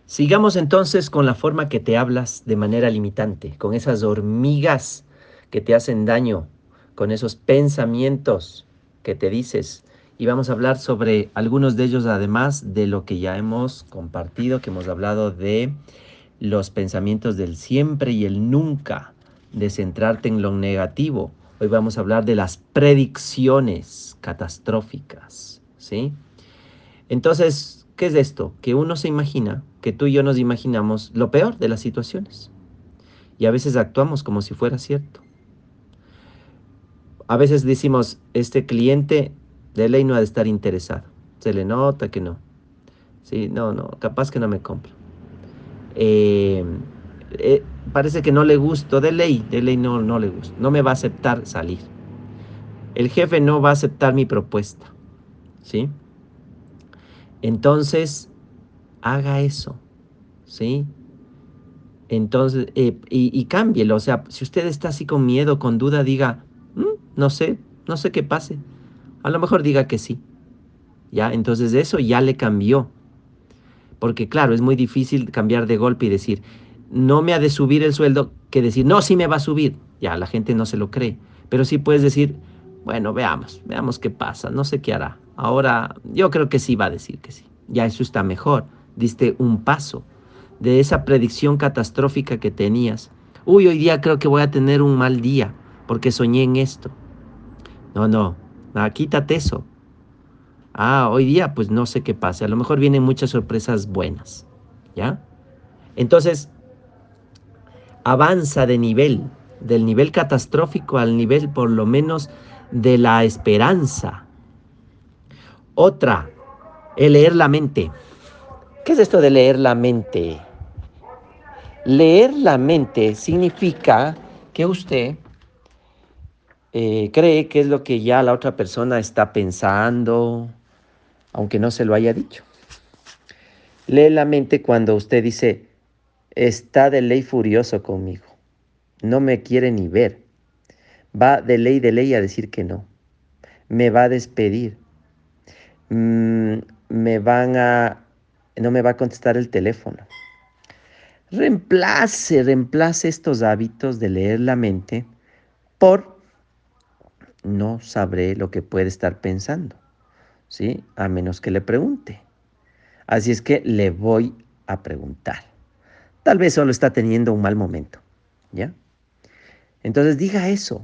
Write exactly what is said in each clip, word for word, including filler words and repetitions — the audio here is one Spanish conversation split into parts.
Sigamos entonces con la forma que te hablas de manera limitante, con esas hormigas que te hacen daño, con esos pensamientos que te dices. Y vamos a hablar sobre algunos de ellos, además de lo que ya hemos compartido, que hemos hablado de los pensamientos del siempre y el nunca, de centrarte en lo negativo. Hoy vamos a hablar de las predicciones catastróficas, ¿sí? Entonces, ¿qué es esto? Que uno se imagina, que tú y yo nos imaginamos lo peor de las situaciones. Y a veces actuamos como si fuera cierto. A veces decimos, este cliente de ley no ha de estar interesado. Se le nota que no. Sí, no, no, capaz que no me compra. Eh, eh, parece que no le gusto, de ley, de ley no, no le gusto. No me va a aceptar salir. El jefe no va a aceptar mi propuesta. ¿Sí? Entonces, haga eso. ¿Sí? Entonces, eh, y, y cámbielo. O sea, si usted está así con miedo, con duda, diga, "Mm, no sé, no sé qué pase. A lo mejor diga que sí. Ya, entonces eso ya le cambió. Porque claro, es muy difícil cambiar de golpe y decir, no me ha de subir el sueldo, que decir, no, sí me va a subir. Ya, la gente no se lo cree. Pero sí puedes decir, bueno, veamos, veamos qué pasa, no sé qué hará. Ahora, yo creo que sí va a decir que sí. Ya, eso está mejor. Diste un paso de esa predicción catastrófica que tenías. Uy, hoy día creo que voy a tener un mal día porque soñé en esto. No, no, ah, quítate eso. Ah, hoy día pues no sé qué pase. A lo mejor vienen muchas sorpresas buenas. ¿Ya? Entonces, avanza de nivel, del nivel catastrófico al nivel por lo menos de la esperanza. Otra, el leer la mente. ¿Qué es esto de leer la mente? Leer la mente significa que usted eh, cree que es lo que ya la otra persona está pensando, aunque no se lo haya dicho. Lee la mente cuando usted dice, está de ley furioso conmigo, no me quiere ni ver, va de ley de ley a decir que no, me va a despedir, mm, me van a, no me va a contestar el teléfono. Reemplace, reemplace estos hábitos de leer la mente por no sabré lo que puede estar pensando, ¿sí? A menos que le pregunte. Así es que le voy a preguntar. Tal vez solo está teniendo un mal momento, ¿ya? Entonces diga eso.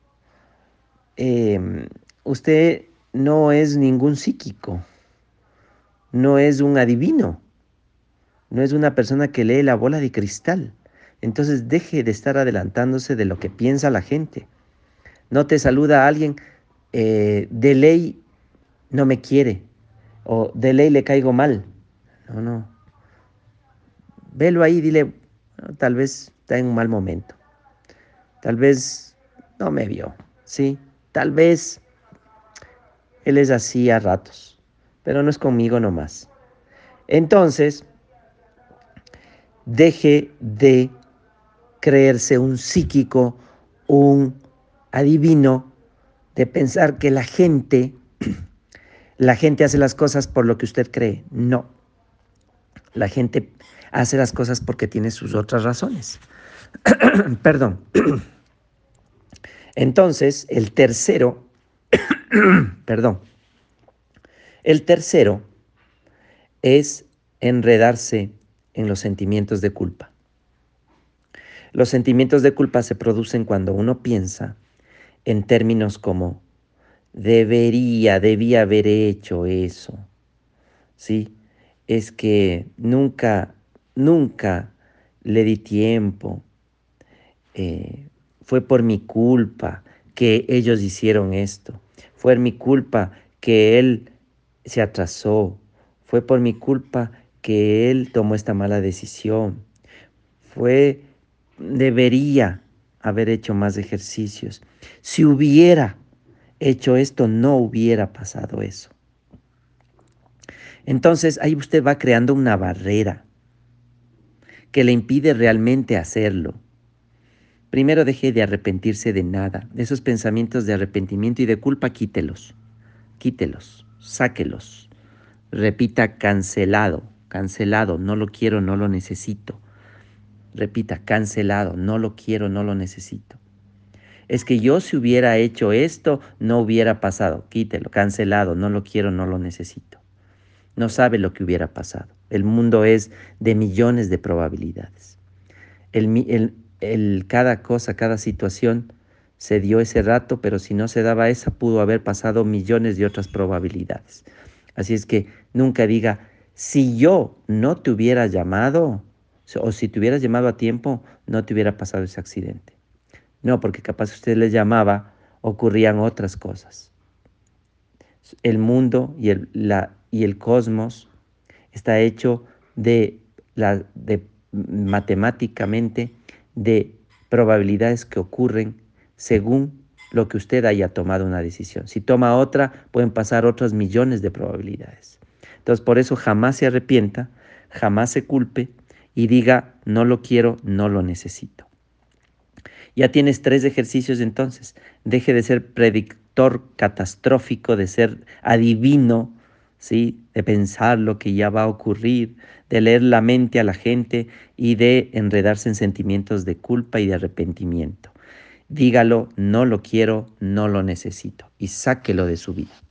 Eh, usted no es ningún psíquico, no es un adivino, no es una persona que lee la bola de cristal. Entonces deje de estar adelantándose de lo que piensa la gente. No te saluda a alguien, eh, de ley no me quiere o de ley le caigo mal. No, no. Velo ahí, dile, "No, tal vez está en un mal momento. Tal vez no me vio, ¿sí? Tal vez él es así a ratos, pero no es conmigo nomás". Entonces, deje de creerse un psíquico, un adivino, de pensar que la gente, la gente hace las cosas por lo que usted cree. No, la gente hace las cosas porque tiene sus otras razones. Perdón. Entonces, el tercero, perdón, el tercero es enredarse en los sentimientos de culpa. Los sentimientos de culpa se producen cuando uno piensa en términos como debería, debía haber hecho eso, ¿sí? Es que nunca, nunca le di tiempo, eh, fue por mi culpa que ellos hicieron esto, fue mi culpa que él se atrasó, fue por mi culpa que él tomó esta mala decisión, fue, debería haber hecho más ejercicios. Si hubiera hecho esto, no hubiera pasado eso. Entonces ahí usted va creando una barrera que le impide realmente hacerlo. Primero, deje de arrepentirse de nada. Esos pensamientos de arrepentimiento y de culpa, quítelos. Quítelos, sáquelos. Repita cancelado, cancelado, no lo quiero, no lo necesito. Repita, cancelado, no lo quiero, no lo necesito. Es que yo si hubiera hecho esto, no hubiera pasado. Quítelo, cancelado, no lo quiero, no lo necesito. No sabe lo que hubiera pasado. El mundo es de millones de probabilidades. El, el, el, cada cosa, cada situación se dio ese rato, pero si no se daba esa, pudo haber pasado millones de otras probabilidades. Así es que nunca diga, si yo no te hubiera llamado, o si te hubieras llamado a tiempo, no te hubiera pasado ese accidente. No, porque capaz usted les llamaba, ocurrían otras cosas. El mundo y el, la, y el cosmos está hecho de, la, de matemáticamente de probabilidades que ocurren según lo que usted haya tomado una decisión. Si toma otra, pueden pasar otras millones de probabilidades. Entonces, por eso jamás se arrepienta, jamás se culpe y diga, no lo quiero, no lo necesito. Ya tienes tres ejercicios entonces. Deje de ser predictor catastrófico, de ser adivino, ¿sí? De pensar lo que ya va a ocurrir, de leer la mente a la gente y de enredarse en sentimientos de culpa y de arrepentimiento. Dígalo, no lo quiero, no lo necesito y sáquelo de su vida.